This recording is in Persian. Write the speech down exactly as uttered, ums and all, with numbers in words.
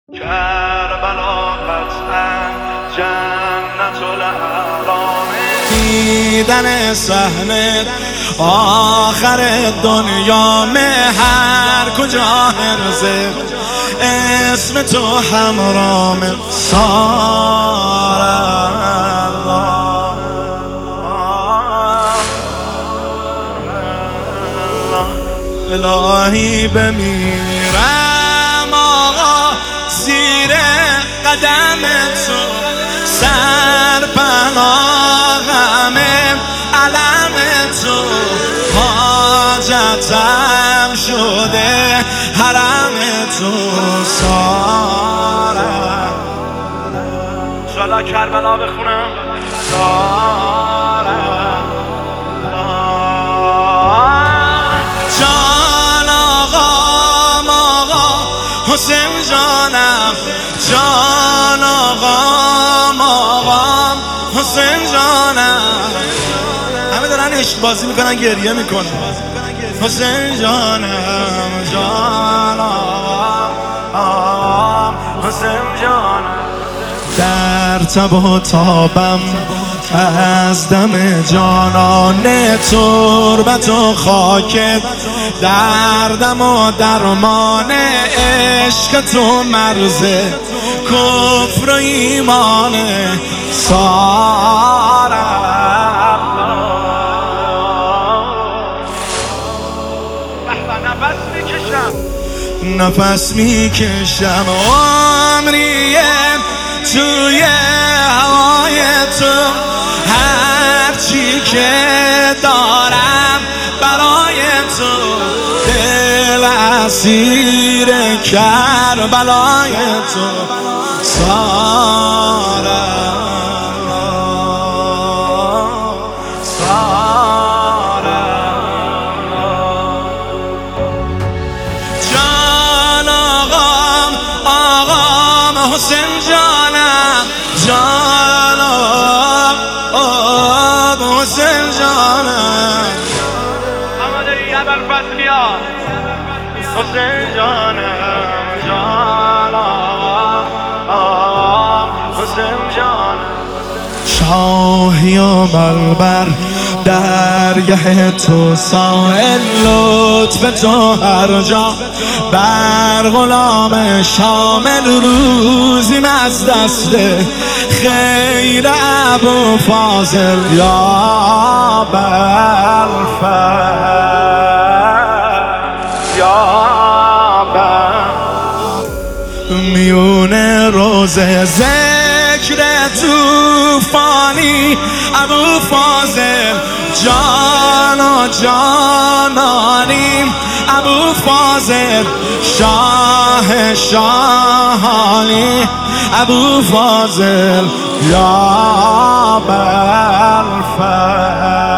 کربلا قطعا جنت الاعلام، دیدن صحنه آخر دنیا هر کجا هرزه اسم تو همرام سار الهی بمیرم آقا زیر قدم تو، سر پناهم علم تو، حاجتم شده حرم تو سارم. انشالله کربلا بخونم سارم. جان آقام آقا حسین جانم، جان آقام آقام حسین جانم. همه دارن عشق بازی میکنن گریه میکنن. حسین جانم، جان آقام حسین جانم. در تب و تابم از دم جانان تربت و خاکت، دردم و درمان عشق تو مرز کفر و ایمان سارم. نفس میکشم نفس میکشم عمریه توی هوای تو، هرچی که دارم برای تو، دل اسیر کربلای تو سارم. حسین جانم، جان آب حسین جانم. آماده ای ابوالفضلیا حسین جانم، جان آب حسین جانم. شاهی و بلبر درگه تو، سائل لطف تو هر جا، بر غلام شامل روزیم از دست خیر ابوالفاضل یا بلفضل یا بل. میون روزه ذکر توفانی ابوالفاضل جان و جانانیم، ابوالفاضل شاه شاهانی، ابوالفاضل یا بلفضل.